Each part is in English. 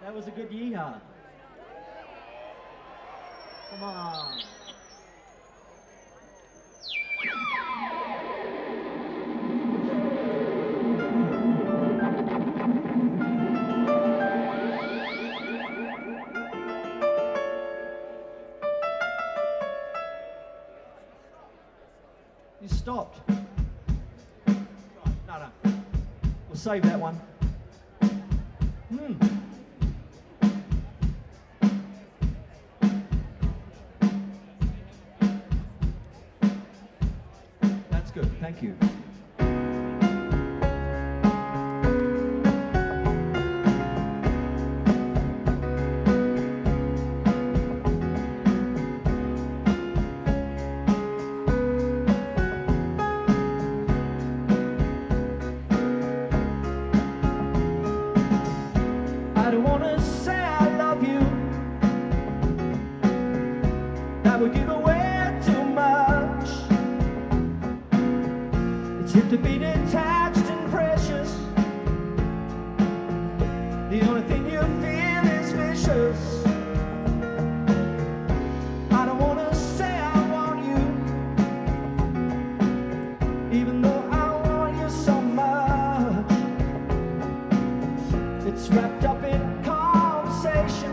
That was a good yeehaw. Come on. You stopped. No. We'll save that one. That's good, thank you. I don't wanna say I love you. That would give away too much. It's hip to be detached and precious. The only thing you feel is vicious. I don't wanna say I want you, even though I want you so much. It's wrapped up in conversation.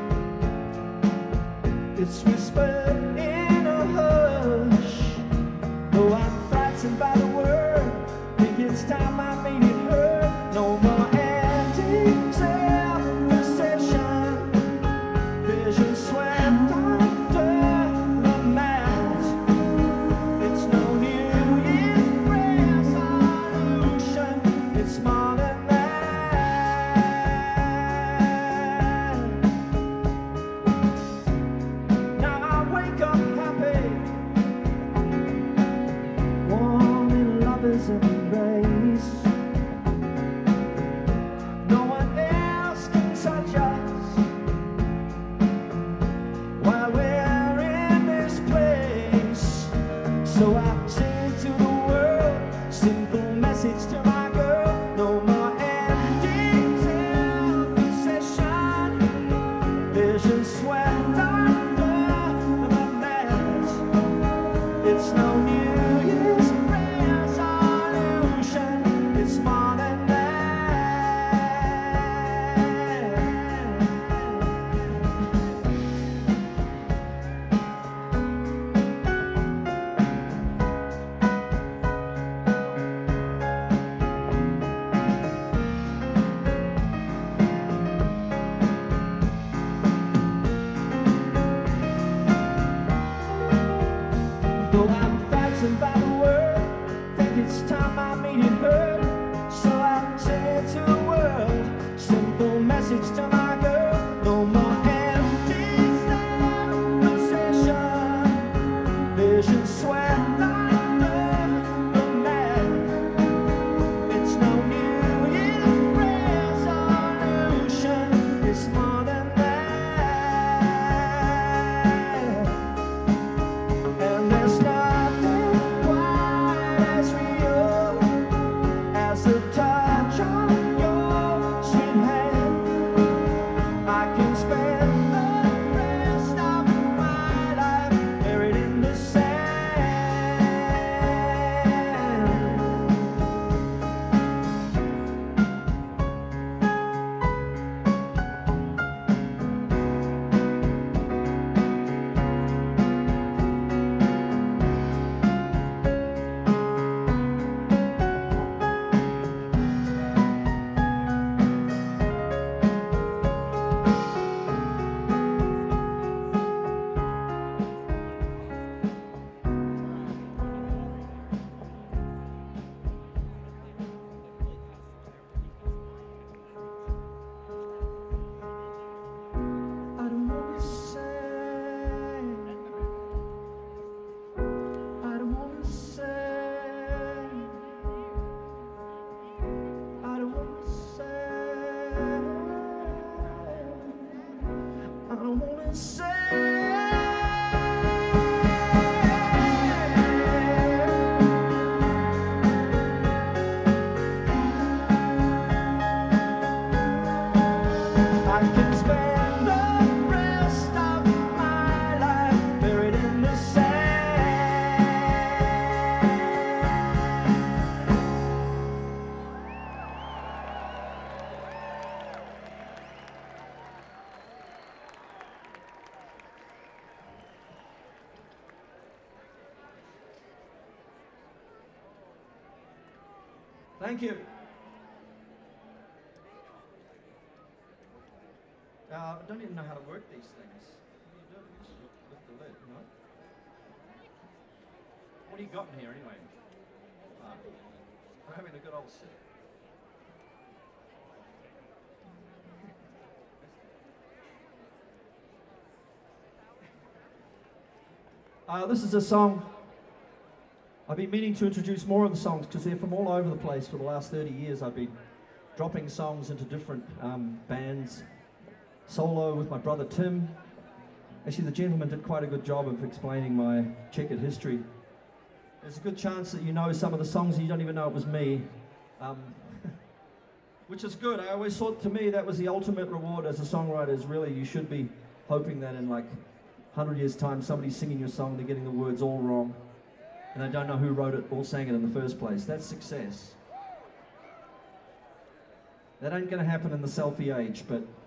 It's whispered in a hush. Though I'm frightened by the word, think it's time I made it hurt. No more endings of possession. Vision swept under the mat. It's no New Year's resolution. It's more than embrace. No one else can touch us while we're in this place. So I sing to the world, simple message to my girl. No more endings in possession. Vision swept under the mat. It's no New Year's resolution. It's more than that. Though I'm frightened by the word, think it's time I made it hurt. So I say it to the world, simple message to my girl. No more empty possession. Vision swept under the mat. It's no New Year's resolution. It's more than that. And there's nothing quite as real as the touch of your sweet hand. I can spend the rest of my life buried in the sand. Thank you. I don't even know how to work these things. What do you do? You just lift the lid, no? What do you got in here anyway? We're having a good old sip. This is a song. I've been meaning to introduce more of the songs because they're from all over the place for the last 30 years. I've been dropping songs into different bands, solo with my brother Tim. Actually, the gentleman did quite a good job of explaining my checkered history. There's a good chance that you know some of the songs and you don't even know it was me, which is good. I always thought, to me, that was the ultimate reward as a songwriter, is really you should be hoping that in like 100 years' time somebody's singing your song, they're getting the words all wrong, and they don't know who wrote it or sang it in the first place. That's success. That ain't going to happen in the selfie age, but